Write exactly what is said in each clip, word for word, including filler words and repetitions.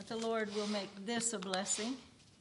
the Lord will make this a blessing.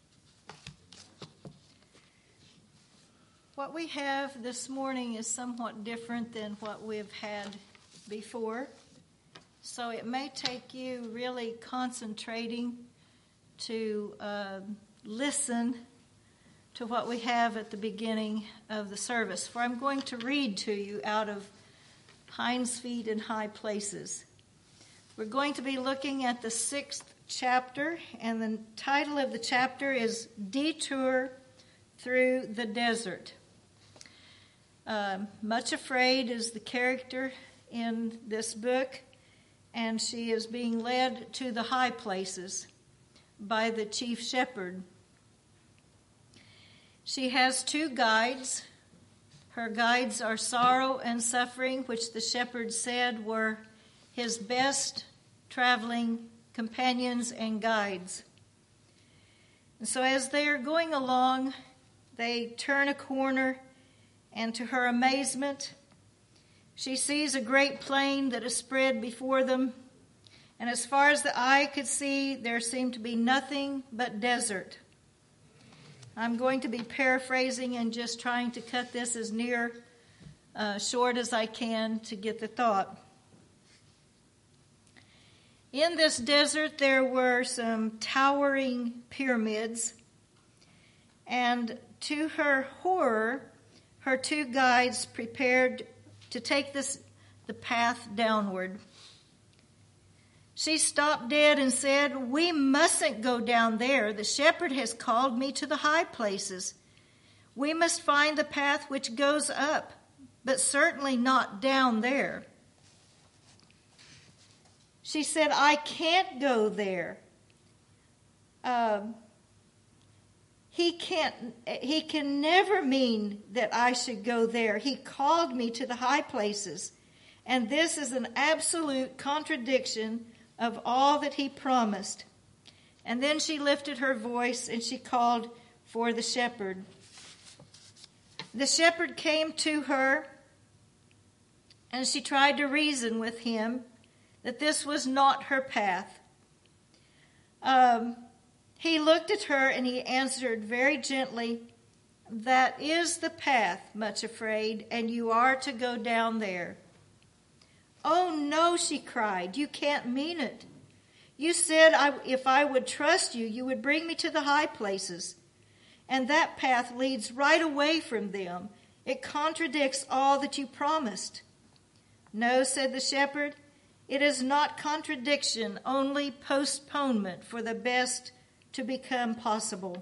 What we have this morning is somewhat different than what we've had before. So it may take you really concentrating to uh, listen to what we have at the beginning of the service. For I'm going to read to you out of Hinds Feet in High Places. We're going to be looking at the sixth chapter, and the title of the chapter is Detour Through the Desert. Uh, Much Afraid is the character in this book, and she is being led to the high places by the chief shepherd. She has two guides. Her guides are sorrow and suffering, which the shepherd said were his best traveling companions and guides. And so as they are going along, they turn a corner, and to her amazement, she sees a great plain that is spread before them. And as far as the eye could see, there seemed to be nothing but desert. I'm going to be paraphrasing and just trying to cut this as near uh, short as I can to get the thought. In this desert, there were some towering pyramids, and to her horror, her two guides prepared to take this the path downward. She stopped dead and said, "We mustn't go down there. The shepherd has called me to the high places. We must find the path which goes up, but certainly not down there." She said, "I can't go there. Um, he can't, he can never mean that I should go there. He called me to the high places, and this is an absolute contradiction of all that he promised." And then she lifted her voice and she called for the shepherd. The shepherd came to her, and she tried to reason with him that this was not her path. Um, he looked at her and he answered very gently, "That is the path, Much Afraid, and you are to go down there." "Oh, no," she cried, "you can't mean it. You said I, if I would trust you, you would bring me to the high places. And that path leads right away from them. It contradicts all that you promised." "No," said the shepherd, "it is not contradiction, only postponement for the best to become possible."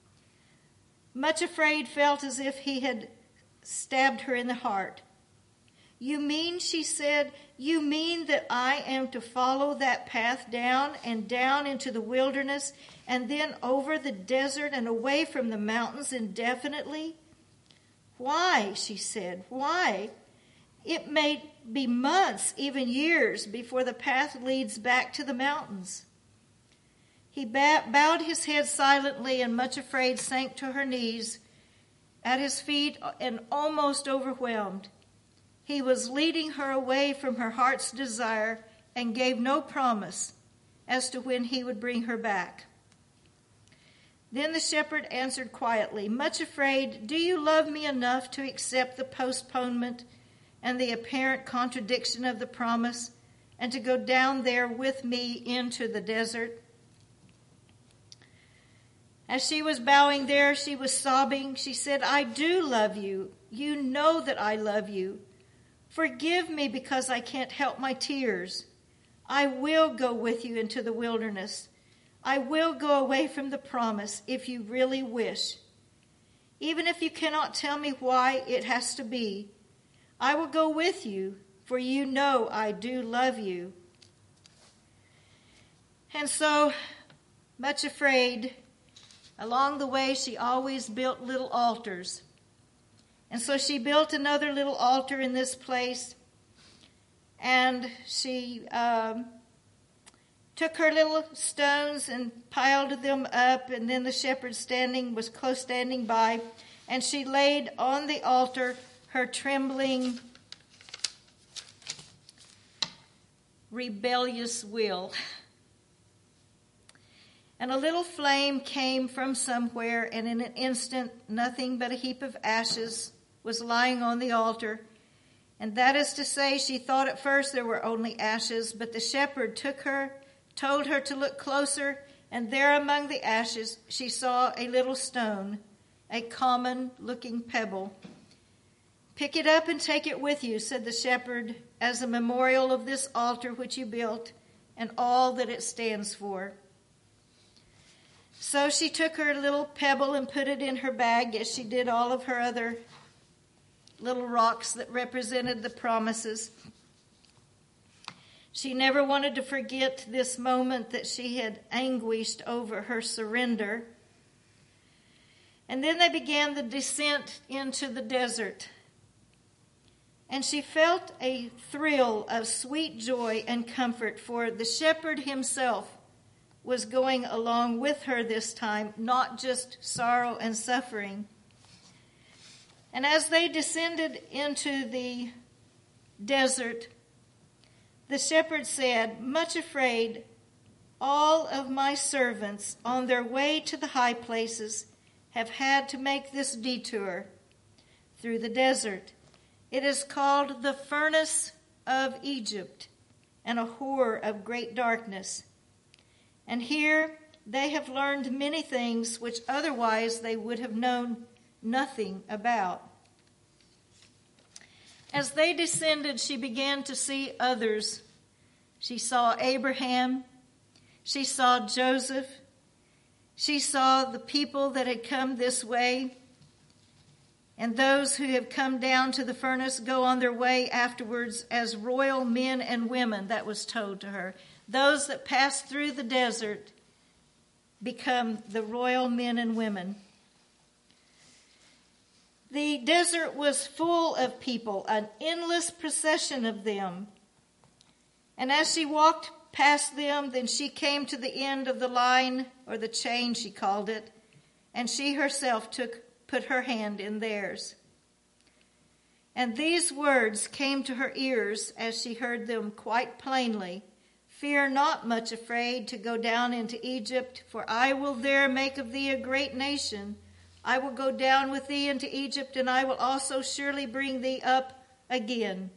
Much Afraid felt as if he had stabbed her in the heart. "You mean," she said, "you mean that I am to follow that path down and down into the wilderness and then over the desert and away from the mountains indefinitely?" "Why?" she said. "Why? It may be months, even years, before the path leads back to the mountains." He bowed his head silently, and Much Afraid sank to her knees at his feet and almost overwhelmed. He was leading her away from her heart's desire and gave no promise as to when he would bring her back. Then the shepherd answered quietly, "Much Afraid, do you love me enough to accept the postponement and the apparent contradiction of the promise, and to go down there with me into the desert?" As she was bowing there, she was sobbing. She said, "I do love you. You know that I love you. Forgive me because I can't help my tears. I will go with you into the wilderness. I will go away from the promise if you really wish. Even if you cannot tell me why it has to be, I will go with you, for you know I do love you." And so, Much Afraid, along the way, she always built little altars. And so she built another little altar in this place, and she um, took her little stones and piled them up, and then the shepherd standing was close standing by, and she laid on the altar her trembling, rebellious will. And a little flame came from somewhere, and in an instant nothing but a heap of ashes was lying on the altar. And that is to say, she thought at first there were only ashes, but the shepherd took her, told her to look closer, and there among the ashes she saw a little stone, a common-looking pebble. "Pick it up and take it with you," said the shepherd, "as a memorial of this altar which you built and all that it stands for." So she took her little pebble and put it in her bag, as she did all of her other little rocks that represented the promises. She never wanted to forget this moment that she had anguished over her surrender. And then they began the descent into the desert. And she felt a thrill of sweet joy and comfort, for the shepherd himself was going along with her this time, not just sorrow and suffering. And as they descended into the desert, the shepherd said, "Much afraid, all of my servants on their way to the high places have had to make this detour through the desert. It is called the furnace of Egypt, and a horror of great darkness. And here they have learned many things which otherwise they would have known nothing about." As they descended, she began to see others. She saw Abraham. She saw Joseph. She saw the people that had come this way. And those who have come down to the furnace go on their way afterwards as royal men and women, that was told to her. Those that pass through the desert become the royal men and women. The desert was full of people, an endless procession of them. And as she walked past them, then she came to the end of the line, or the chain she called it, and she herself took put her hand in theirs. And these words came to her ears as she heard them quite plainly. "Fear not, much afraid, to go down into Egypt, for I will there make of thee a great nation. I will go down with thee into Egypt, and I will also surely bring thee up again."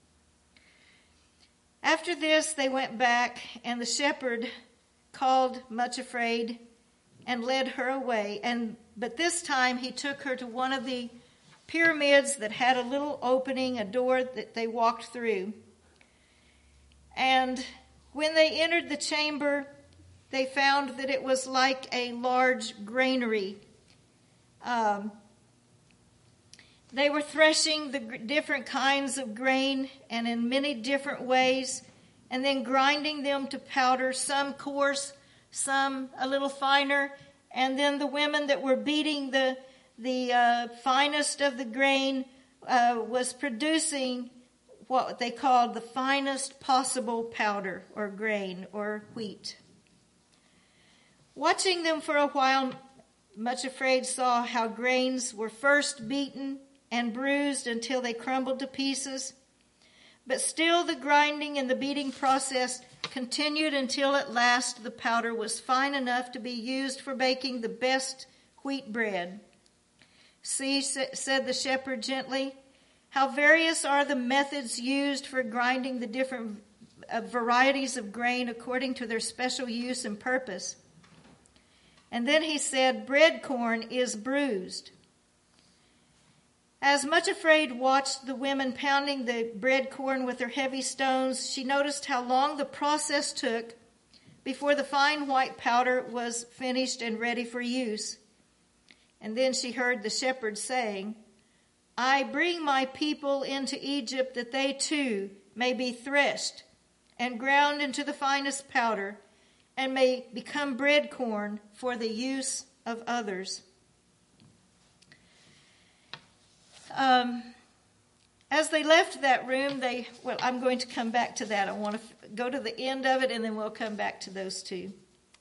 After this they went back, and the shepherd called Much Afraid and led her away. And but this time he took her to one of the pyramids that had a little opening, a door that they walked through. And when they entered the chamber, they found that it was like a large granary. Um, they were threshing the different kinds of grain and in many different ways, and then grinding them to powder, some coarse, some a little finer, and then the women that were beating the the uh, finest of the grain uh, was producing what they called the finest possible powder or grain or wheat. Watching them for a while, Much Afraid saw how grains were first beaten and bruised until they crumbled to pieces. But still the grinding and the beating process continued until at last the powder was fine enough to be used for baking the best wheat bread. "See," said the shepherd gently, "how various are the methods used for grinding the different varieties of grain according to their special use and purpose." And then he said, "Bread corn is bruised." As Much Afraid watched the women pounding the bread corn with their heavy stones, she noticed how long the process took before the fine white powder was finished and ready for use. And then she heard the shepherd saying, "I bring my people into Egypt that they too may be threshed and ground into the finest powder and may become bread corn for the use of others." Um, as they left that room, they, well, I'm going to come back to that. I want to f- go to the end of it, and then we'll come back to those two.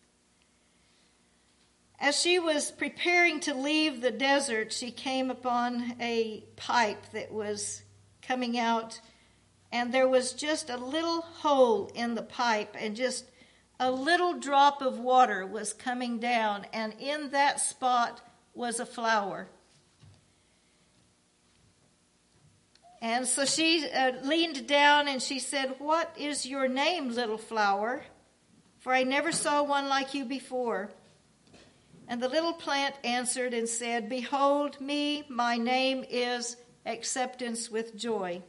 As she was preparing to leave the desert, she came upon a pipe that was coming out, and there was just a little hole in the pipe, and just a little drop of water was coming down, and in that spot was a flower. And so she uh, leaned down and she said, "What is your name, little flower? For I never saw one like you before." And the little plant answered and said, "Behold me, my name is Acceptance with Joy."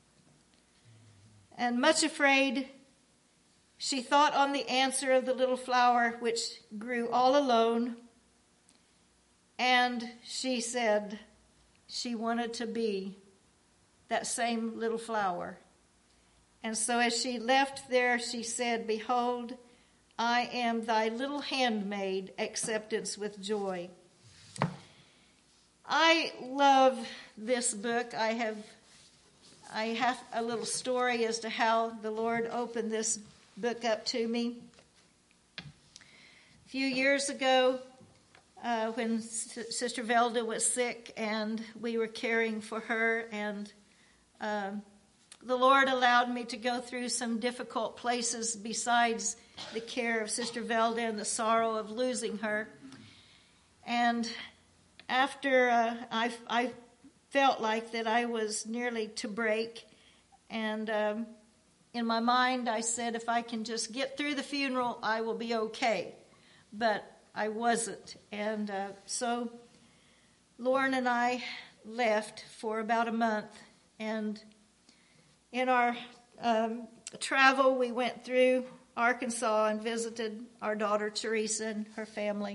And much afraid, she thought on the answer of the little flower, which grew all alone. And she said she wanted to be that same little flower. And so as she left there, she said, "Behold, I am thy little handmaid, Acceptance with Joy." I love this book. I have I have a little story as to how the Lord opened this book up to me. A few years ago, uh, when S- Sister Velda was sick and we were caring for her, and um, the Lord allowed me to go through some difficult places besides the care of Sister Velda and the sorrow of losing her. And after uh, I, I felt like that I was nearly to break, and um, in my mind I said, if I can just get through the funeral, I will be okay. But I wasn't. And uh, so Lauren and I left for about a month, and in our um, travel we went through Arkansas and visited our daughter Teresa and her family.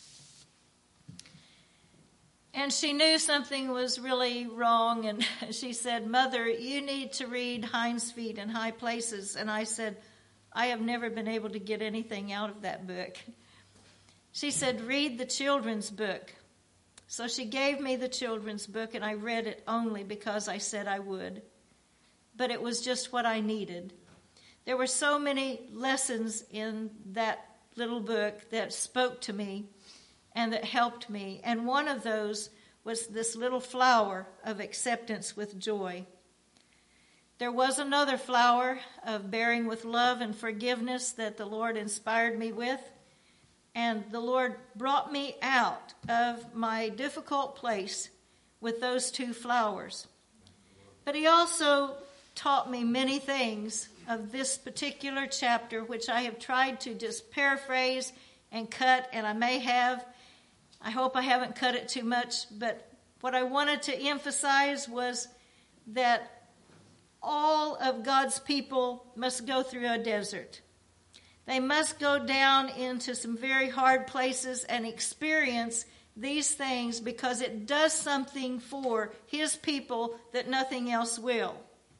And she knew something was really wrong, and she said, "Mother, you need to read Hinds Feet in High Places." And I said, "I have never been able to get anything out of that book." She said, "Read the children's book." So she gave me the children's book, and I read it only because I said I would. But it was just what I needed. There were so many lessons in that little book that spoke to me and that helped me. And one of those was this little flower of acceptance with joy. There was another flower of bearing with love and forgiveness that the Lord inspired me with. And the Lord brought me out of my difficult place with those two flowers. But he also taught me many things of this particular chapter, which I have tried to just paraphrase and cut, and I may have. I hope I haven't cut it too much, but what I wanted to emphasize was that all of God's people must go through a desert. They must go down into some very hard places and experience these things, because it does something for his people that nothing else will.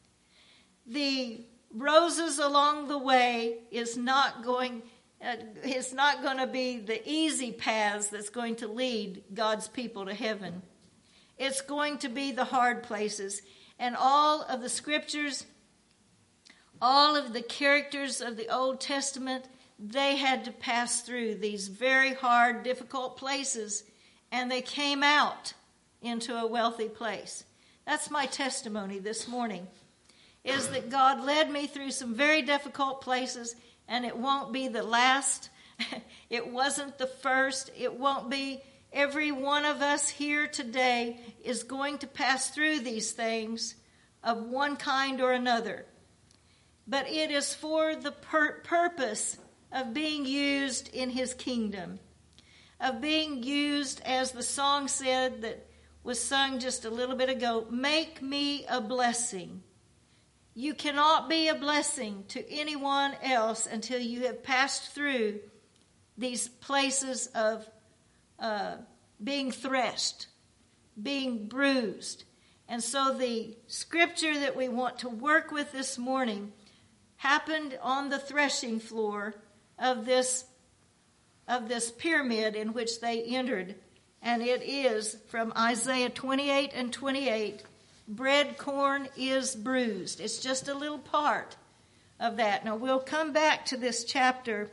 The roses along the way is not going uh, it's not going to be the easy paths that's going to lead God's people to heaven. It's going to be the hard places. And all of the scriptures, all of the characters of the Old Testament, they had to pass through these very hard, difficult places, and they came out into a wealthy place. That's my testimony this morning, is that God led me through some very difficult places, and it won't be the last. It wasn't the first. It won't be. Every one of us here today is going to pass through these things of one kind or another. But it is for the pur- purpose of being used in his kingdom, of being used, as the song said that was sung just a little bit ago, "Make me a blessing." You cannot be a blessing to anyone else until you have passed through these places of uh, being threshed, being bruised. And so the scripture that we want to work with this morning happened on the threshing floor of this of this pyramid in which they entered. And it is from Isaiah twenty-eight and twenty-eight. Bread corn is bruised. It's just a little part of that. Now, we'll come back to this chapter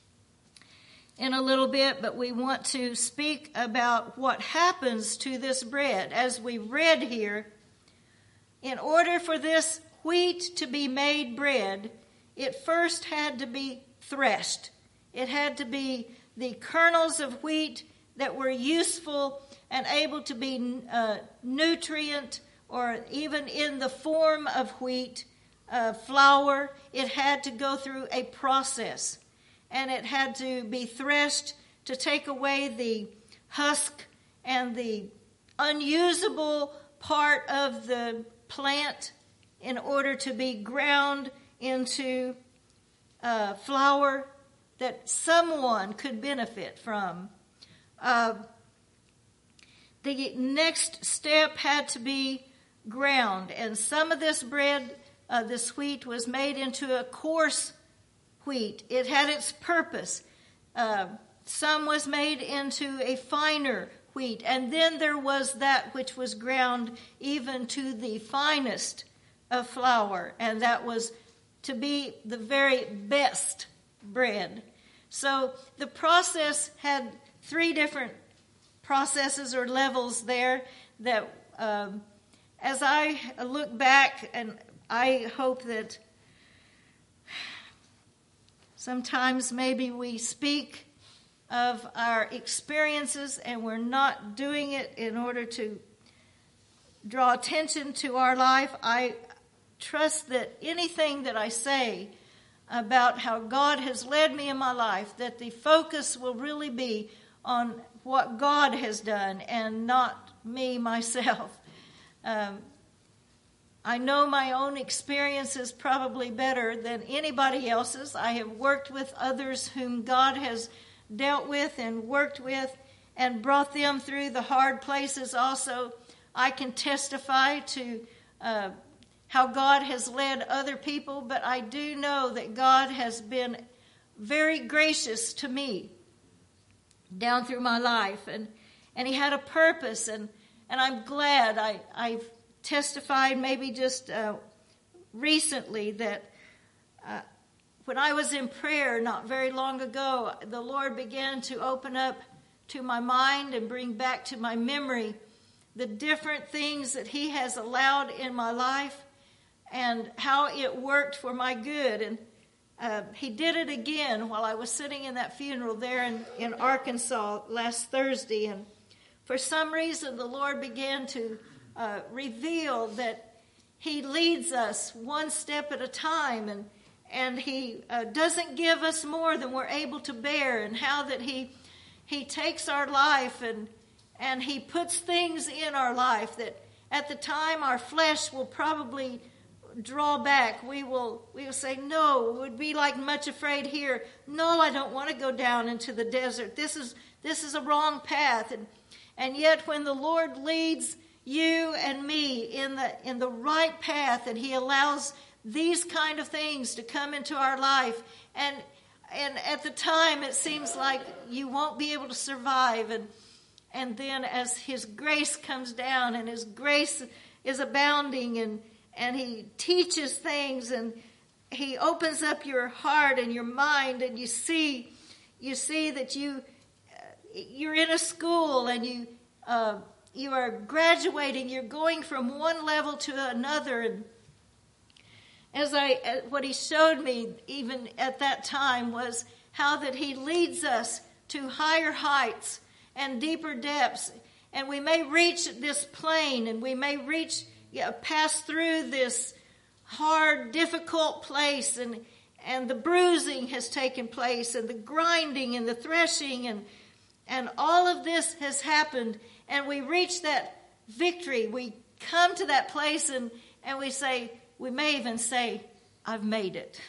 in a little bit, but we want to speak about what happens to this bread. As we read here, in order for this wheat to be made bread, it first had to be threshed. It had to be the kernels of wheat that were useful and able to be uh, nutrient, or even in the form of wheat, uh, flour. It had to go through a process, and it had to be threshed to take away the husk and the unusable part of the plant in order to be ground into uh, flour that someone could benefit from. Uh, the next step had to be ground, and some of this bread, uh, this wheat, was made into a coarse wheat. It had its purpose. Uh, some was made into a finer wheat, and then there was that which was ground even to the finest of flour, and that was to be the very best bread. So the process had three different processes or levels there that um, as I look back, and I hope that sometimes maybe we speak of our experiences and we're not doing it in order to draw attention to our life. I trust that anything that I say about how God has led me in my life, that the focus will really be on what God has done and not me, myself. Um, I know my own experiences probably better than anybody else's. I have worked with others whom God has dealt with and worked with and brought them through the hard places also. I can testify to uh, how God has led other people, but I do know that God has been very gracious to me down through my life, and, and He had a purpose, and, and I'm glad. I, I've testified maybe just uh, recently that uh, when I was in prayer not very long ago, the Lord began to open up to my mind and bring back to my memory the different things that He has allowed in my life and how it worked for my good. And uh, He did it again while I was sitting in that funeral there in, in Arkansas last Thursday. And for some reason, the Lord began to uh, reveal that He leads us one step at a time, and and He uh, doesn't give us more than we're able to bear, and how that He He takes our life and and He puts things in our life that at the time our flesh will probably draw back. We will we will say, no, it would be like much afraid here. No, I don't want to go down into the desert. This is this is a wrong path. And and yet when the Lord leads you and me in the in the right path, and He allows these kind of things to come into our life, and and at the time it seems like you won't be able to survive, and and then as His grace comes down and His grace is abounding, and and He teaches things, and He opens up your heart and your mind, and you see you see that you you're in a school, and you uh, you are graduating. You're going from one level to another, and as I what He showed me even at that time was how that He leads us to higher heights and deeper depths, and we may reach this plane, and we may reach yeah, pass through this hard, difficult place, and and the bruising has taken place, and the grinding and the threshing, and and all of this has happened, and we reach that victory. We come to that place, and, and we say, we may even say, I've made it.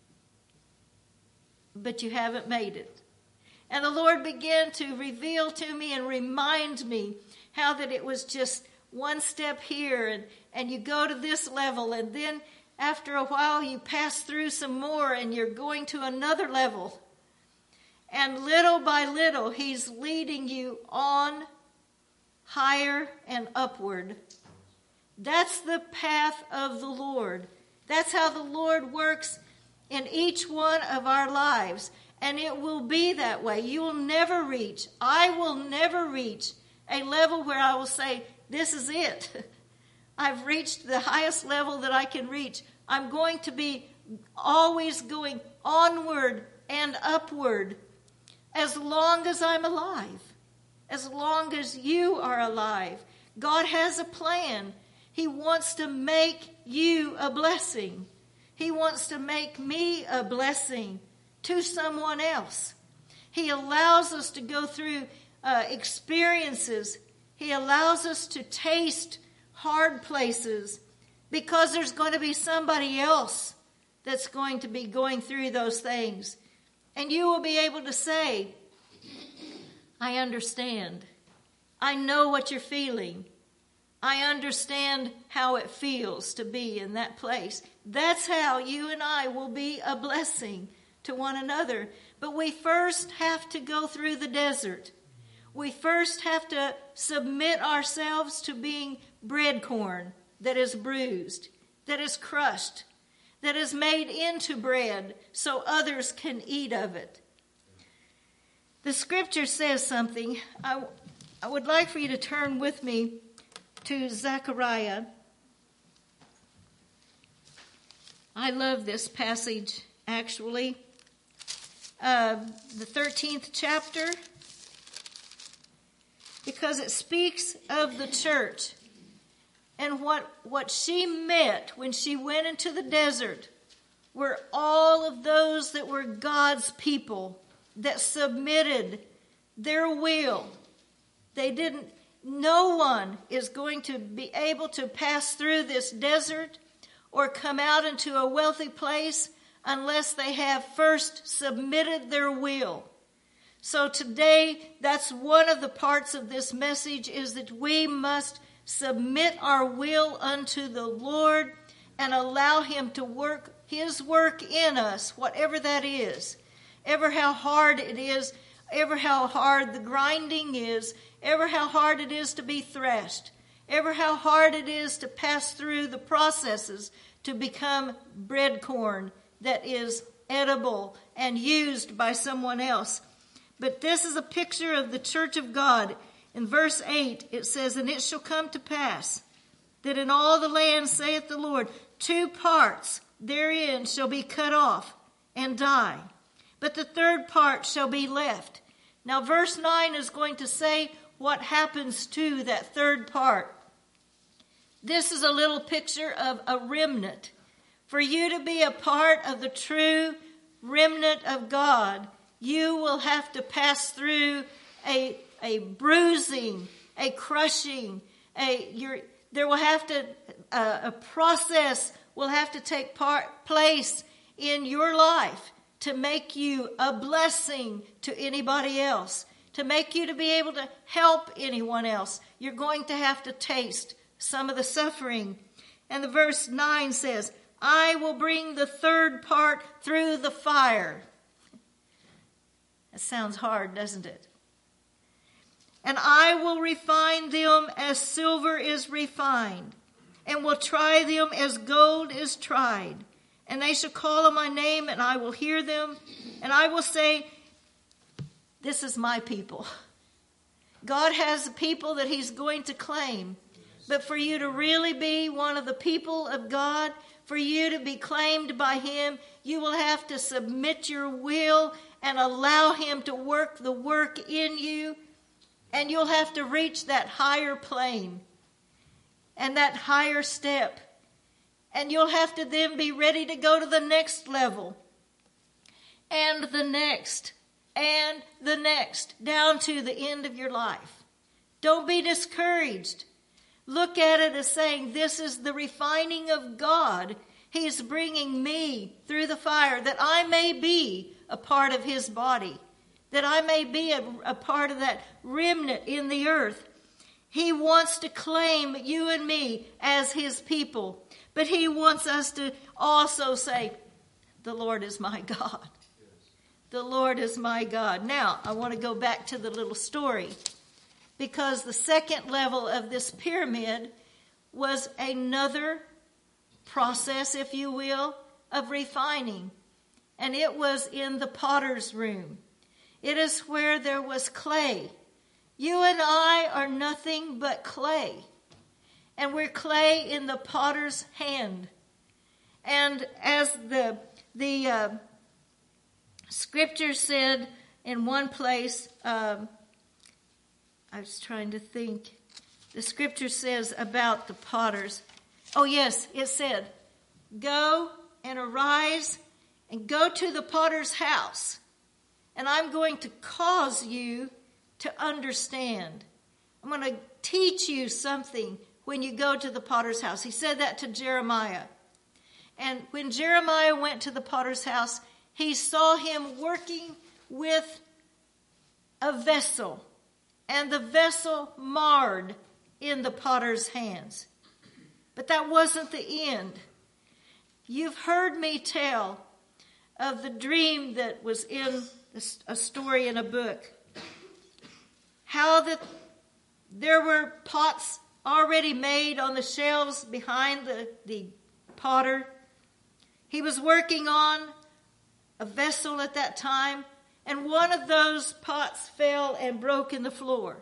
But you haven't made it. And the Lord began to reveal to me and remind me how that it was just one step here, and, and you go to this level, and then after a while you pass through some more, and you're going to another level. And little by little, He's leading you on higher and upward. That's the path of the Lord. That's how the Lord works in each one of our lives. And it will be that way. You will never reach, I will never reach a level where I will say, this is it. I've reached the highest level that I can reach. I'm going to be always going onward and upward as long as I'm alive, as long as you are alive. God has a plan. He wants to make you a blessing. He wants to make me a blessing to someone else. He allows us to go through uh, experiences. He allows us to taste hard places because there's going to be somebody else that's going to be going through those things. And you will be able to say, I understand. I know what you're feeling. I understand how it feels to be in that place. That's how you and I will be a blessing to one another. But we first have to go through the desert. We first have to submit ourselves to being bread corn that is bruised, that is crushed, that is made into bread so others can eat of it. The scripture says something. I, I would like for you to turn with me to Zechariah. I love this passage, actually. Uh, the thirteenth chapter, because it speaks of the church and what, what she met when she went into the desert were all of those that were God's people that submitted their will. They didn't, no one is going to be able to pass through this desert or come out into a wealthy place unless they have first submitted their will. So today, that's one of the parts of this message, is that we must submit our will unto the Lord and allow Him to work His work in us, whatever that is. Ever how hard it is, ever how hard the grinding is, ever how hard it is to be threshed, ever how hard it is to pass through the processes to become bread corn that is edible and used by someone else. But this is a picture of the church of God. In verse eight, it says, and it shall come to pass that in all the land, saith the Lord, two parts therein shall be cut off and die, but the third part shall be left. Now verse nine is going to say what happens to that third part. This is a little picture of a remnant. For you to be a part of the true remnant of God, you will have to pass through a, a bruising, a crushing, a your there will have to uh, a process will have to take part place in your life to make you a blessing to anybody else, to make you to be able to help anyone else. You're going to have to taste some of the suffering. And the verse nine says, I will bring the third part through the fire. That sounds hard, doesn't it? And I will refine them as silver is refined, and will try them as gold is tried. And they shall call on my name, and I will hear them, and I will say, this is my people. God has a people that He's going to claim. But for you to really be one of the people of God, for you to be claimed by Him, you will have to submit your will and allow Him to work the work in you. And you'll have to reach that higher plane and that higher step. And you'll have to then be ready to go to the next level and the next and the next, down to the end of your life. Don't be discouraged. Look at it as saying, this is the refining of God. He's bringing me through the fire that I may be a part of His body, that I may be a, a part of that remnant in the earth. He wants to claim you and me as His people, but He wants us to also say, the Lord is my God. The Lord is my God. Now, I want to go back to the little story, because the second level of this pyramid was another process, if you will, of refining. And it was in the potter's room. It is where there was clay. You and I are nothing but clay. And we're clay in the potter's hand. And as the, the uh, Scripture said in one place, um, I was trying to think, the scripture says about the potters. Oh yes, it said, go and arise and go to the potter's house, and I'm going to cause you to understand. I'm going to teach you something when you go to the potter's house. He said that to Jeremiah. And when Jeremiah went to the potter's house, he saw him working with a vessel, and the vessel marred in the potter's hands. But that wasn't the end. You've heard me tell of the dream that was in a story in a book. How that there were pots already made on the shelves behind the, the potter. He was working on a vessel at that time, and one of those pots fell and broke in the floor.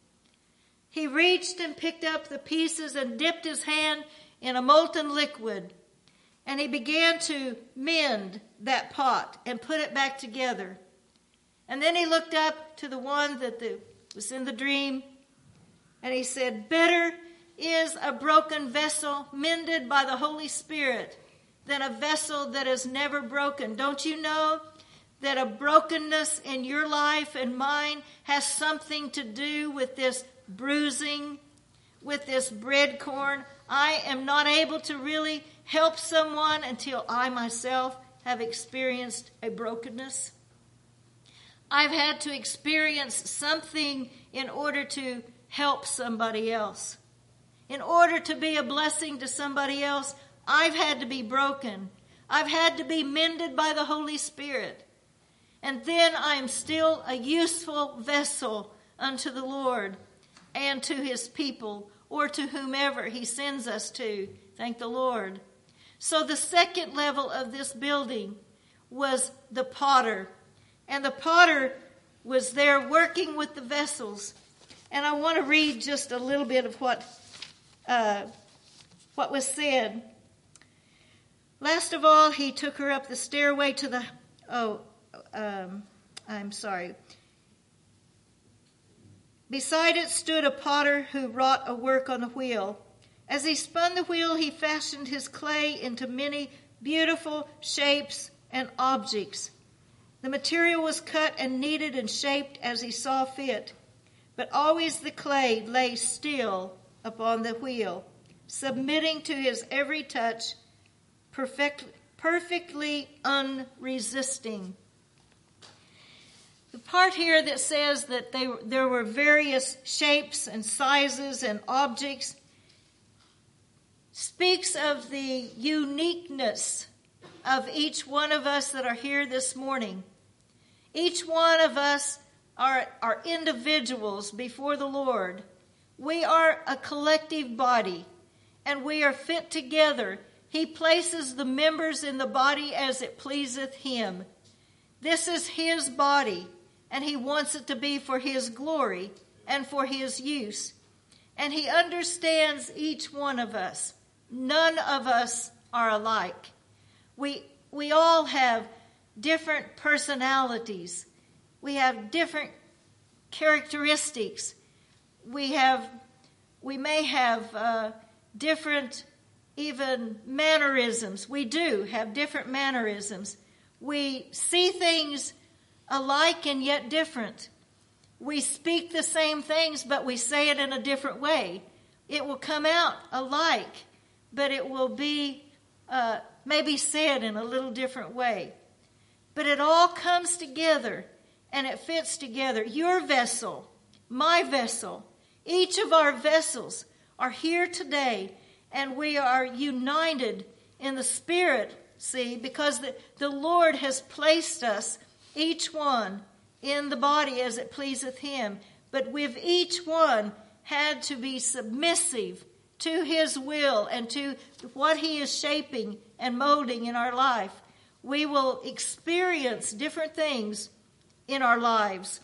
He reached and picked up the pieces and dipped his hand in a molten liquid, and he began to mend that pot and put it back together. And then he looked up to the one that the, was in the dream, and he said, better is a broken vessel mended by the Holy Spirit than a vessel that is never broken. Don't you know that a brokenness in your life and mine has something to do with this bruising, with this bread corn? I am not able to really help someone until I myself have experienced a brokenness. I've had to experience something in order to help somebody else. In order to be a blessing to somebody else, I've had to be broken. I've had to be mended by the Holy Spirit. And then I am still a useful vessel unto the Lord and to his people, or to whomever he sends us to. Thank the Lord. So the second level of this building was the potter. And the potter was there working with the vessels. And I want to read just a little bit of what uh, what was said. Last of all, he took her up the stairway to the... Oh, um, I'm sorry. Beside it stood a potter who wrought a work on the wheel. As he spun the wheel, he fashioned his clay into many beautiful shapes and objects. The material was cut and kneaded and shaped as he saw fit, but always the clay lay still upon the wheel, submitting to his every touch, perfect, perfectly unresisting. The part here that says that they, there were various shapes and sizes and objects speaks of the uniqueness of each one of us that are here this morning. Each one of us are, are individuals before the Lord. We are a collective body, and we are fit together. He places the members in the body as it pleaseth him. This is his body, and he wants it to be for his glory and for his use. And he understands each one of us. None of us are alike. We, we all have different personalities. We have different characteristics. We have, we may have uh, different even mannerisms. We do have different mannerisms. We see things alike and yet different. We speak the same things, but we say it in a different way. It will come out alike, but it will be uh, maybe said in a little different way. But it all comes together and it fits together. Your vessel, my vessel, each of our vessels are here today, and we are united in the Spirit, see, because the, the Lord has placed us, each one, in the body as it pleaseth him. But we've each one had to be submissive to his will and to what he is shaping and molding in our life. We will experience different things in our lives.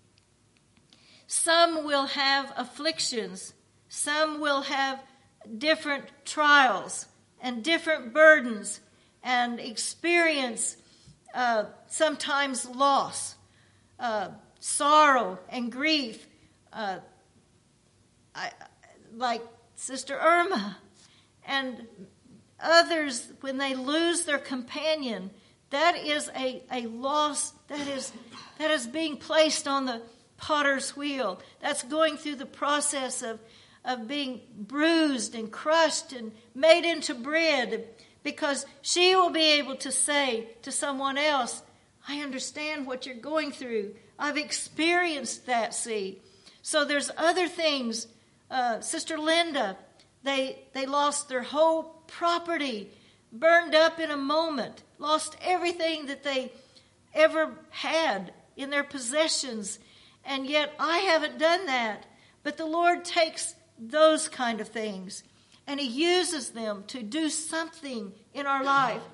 Some will have afflictions. Some will have different trials and different burdens and experience uh, sometimes loss, uh, sorrow and grief, uh, I, like Sister Irma, and others, when they lose their companion, that is a, a loss that is that is being placed on the potter's wheel. That's going through the process of, of being bruised and crushed and made into bread, because she will be able to say to someone else, I understand what you're going through. I've experienced that, see. So there's other things. Uh, Sister Linda, they they lost their whole property, burned up in a moment, lost everything that they ever had in their possessions. And yet I haven't done that. But the Lord takes those kind of things and He uses them to do something in our life.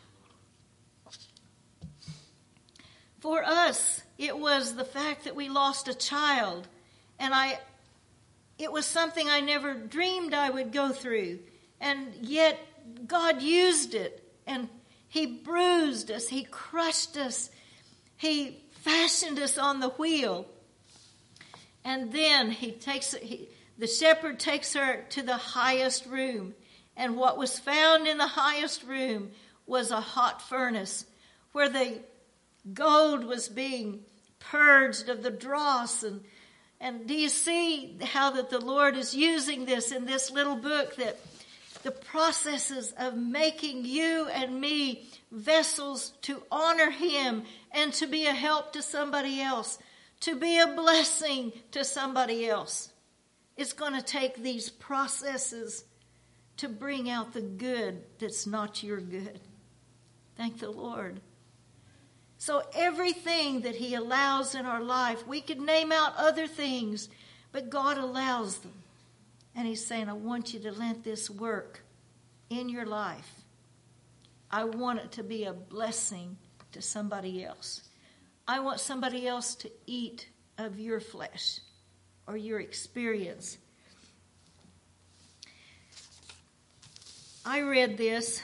For us, it was the fact that we lost a child. And I, it was something I never dreamed I would go through. And yet God used it. And He bruised us. He crushed us. He fashioned us on the wheel. And then he takes he, the shepherd takes her to the highest room. And what was found in the highest room was a hot furnace where the gold was being purged of the dross. And, and do you see how that the Lord is using this in this little book, that the processes of making you and me vessels to honor Him and to be a help to somebody else, to be a blessing to somebody else. It's going to take these processes to bring out the good that's not your good. Thank the Lord. So everything that He allows in our life, we could name out other things, but God allows them. And He's saying, I want you to let this work in your life. I want it to be a blessing to somebody else. I want somebody else to eat of your flesh or your experience. I read this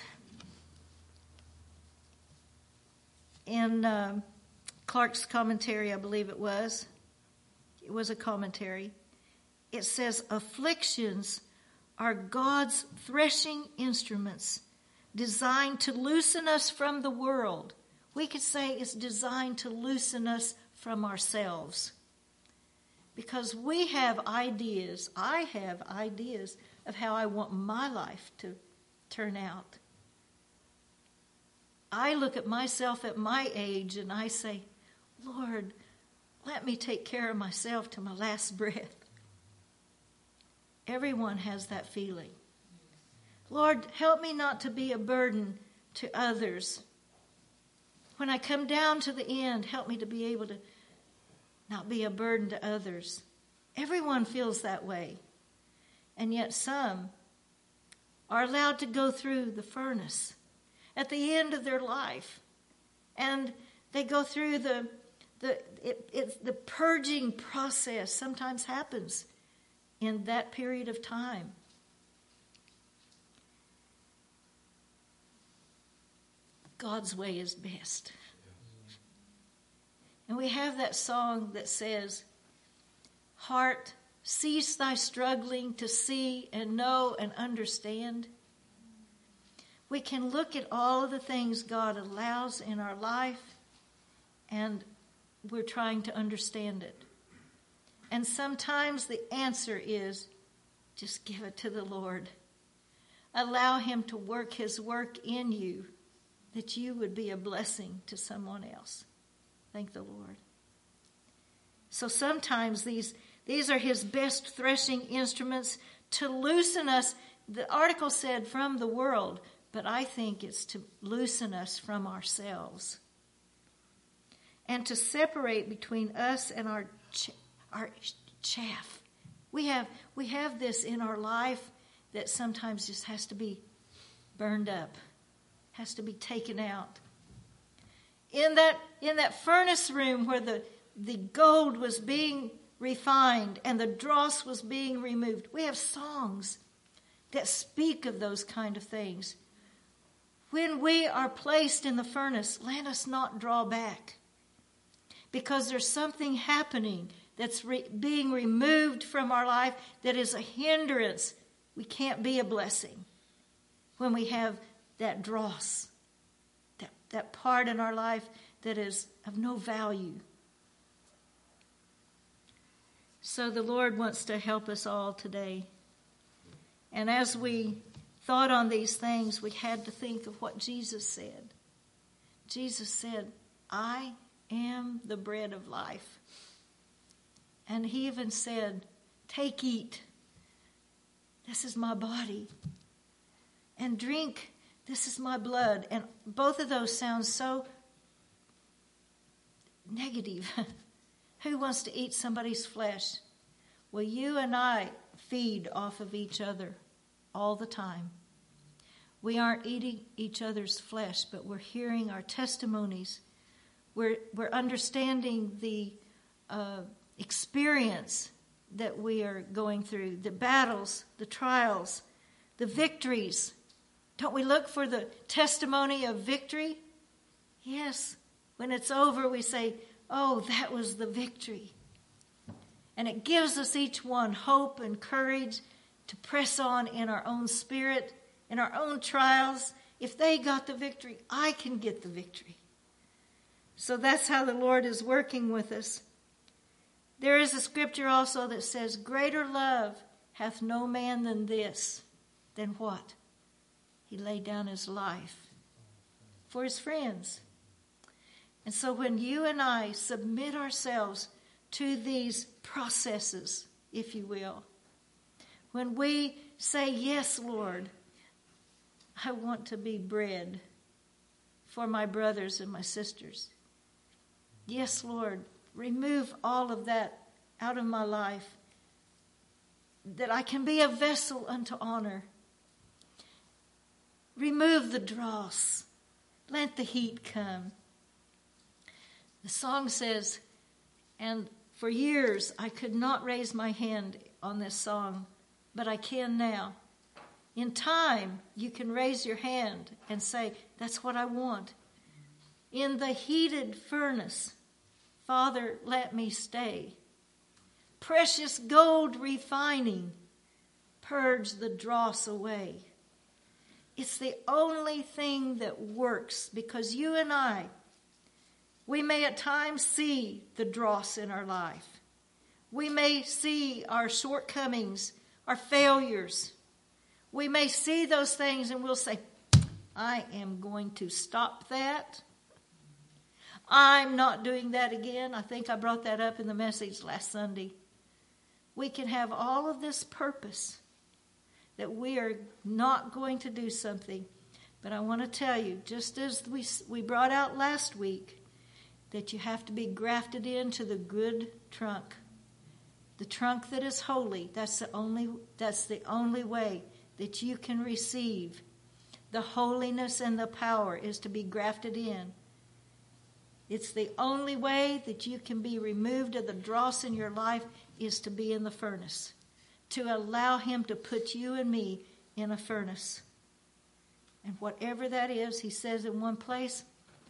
in uh, Clark's commentary, I believe it was. It was a commentary. It says, afflictions are God's threshing instruments designed to loosen us from the world. We could say it's designed to loosen us from ourselves. Because we have ideas, I have ideas of how I want my life to turn out. I look at myself at my age and I say, Lord, let me take care of myself to my last breath. Everyone has that feeling. Lord, help me not to be a burden to others. When I come down to the end, help me to be able to not be a burden to others. Everyone feels that way. And yet some are allowed to go through the furnace at the end of their life. And they go through the the it, it, the purging process sometimes happens in that period of time. God's way is best. And we have that song that says, heart, cease thy struggling to see and know and understand. We can look at all of the things God allows in our life, and we're trying to understand it. And sometimes the answer is, just give it to the Lord. Allow Him to work His work in you, that you would be a blessing to someone else. Thank the Lord. So sometimes these, these are His best threshing instruments to loosen us. The article said from the world, but I think it's to loosen us from ourselves. And to separate between us and our ch- our chaff. We have we have this in our life that sometimes just has to be burned up, has to be taken out. In that in that furnace room where the, the gold was being refined and the dross was being removed, we have songs that speak of those kind of things. when we are placed in the furnace, let us not draw back. Because there's something happening that's re- being removed from our life that is a hindrance. We can't be a blessing when we have that dross, that, that part in our life that is of no value. So the Lord wants to help us all today. And as we thought on these things, we had to think of what Jesus said. Jesus said, I am the bread of life. And he even said, take, eat. This is my body. And drink. This is my blood. And both of those sound so negative. Who wants to eat somebody's flesh? Well, you and I feed off of each other all the time. We aren't eating each other's flesh, but we're hearing our testimonies. We're, we're understanding the uh, experience that we are going through, the battles, the trials, the victories. Don't we look for the testimony of victory? Yes. When it's over, we say, oh, that was the victory. And it gives us each one hope and courage to press on in our own spirit, in our own trials. If they got the victory, I can get the victory. So that's how the Lord is working with us. There is a scripture also that says, greater love hath no man than this. Than what? He laid down his life for his friends. And so when you and I submit ourselves to these processes, if you will, when we say, yes, Lord, I want to be bread for my brothers and my sisters. Yes, Lord, remove all of that out of my life, that I can be a vessel unto honor. Remove the dross. Let the heat come. The song says, and for years I could not raise my hand on this song, but I can now. In time, you can raise your hand and say, that's what I want. In the heated furnace, Father, let me stay. Precious gold refining, purge the dross away. It's the only thing that works, because you and I, we may at times see the dross in our life. We may see our shortcomings, our failures. We may see those things and we'll say, I am going to stop that. I'm not doing that again. I think I brought that up in the message last Sunday. We can have all of this purpose that we are not going to do something. But I want to tell you, just as we we brought out last week, that you have to be grafted into the good trunk. The trunk that is holy. That's the only, that's the only way that you can receive the holiness and the power, is to be grafted in. It's the only way that you can be removed of the dross in your life, is to be in the furnace. To allow him to put you and me in a furnace. And whatever that is, he says in one place,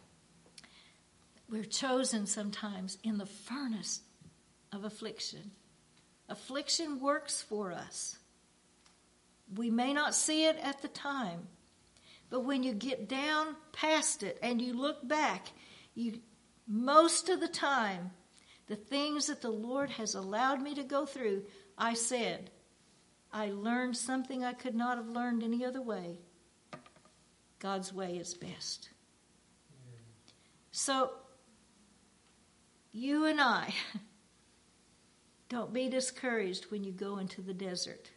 we're chosen sometimes in the furnace of affliction. Affliction works for us. We may not see it at the time, but when you get down past it and you look back, you most of the time, the things that the Lord has allowed me to go through, I said, I learned something I could not have learned any other way. God's way is best. So, you and I, don't be discouraged when you go into the desert.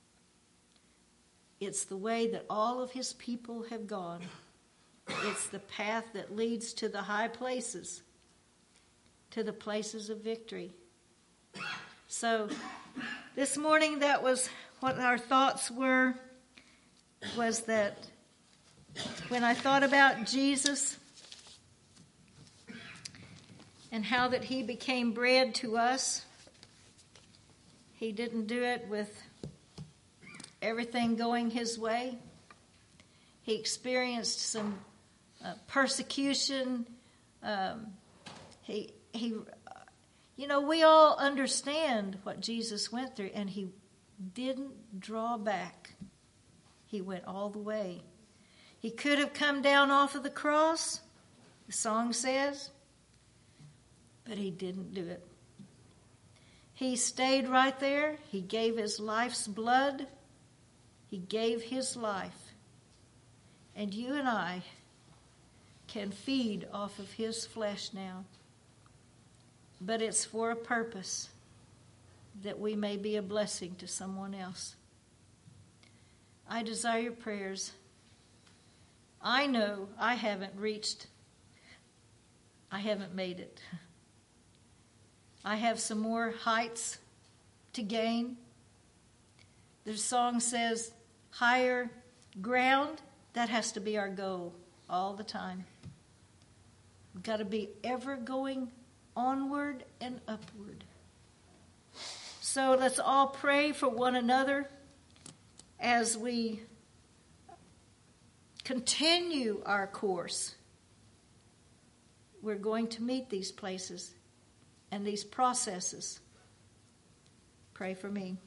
It's the way that all of his people have gone. It's the path that leads to the high places, to the places of victory. So, this morning, that was what our thoughts were, was that when I thought about Jesus and how that he became bread to us, he didn't do it with everything going his way. He experienced some uh, persecution. Um, he, he, you know, we all understand what Jesus went through, and he didn't draw back. He went all the way. He could have come down off of the cross, the song says, but he didn't do it. He stayed right there. He gave his life's blood. He gave his life. And you and I can feed off of his flesh now. But it's for a purpose, that we may be a blessing to someone else. I desire your prayers. I know I haven't reached, I haven't made it. I have some more heights to gain. The song says, higher ground. That has to be our goal all the time. We've got to be ever going onward and upward. So let's all pray for one another as we continue our course. We're going to meet these places and these processes. Pray for me.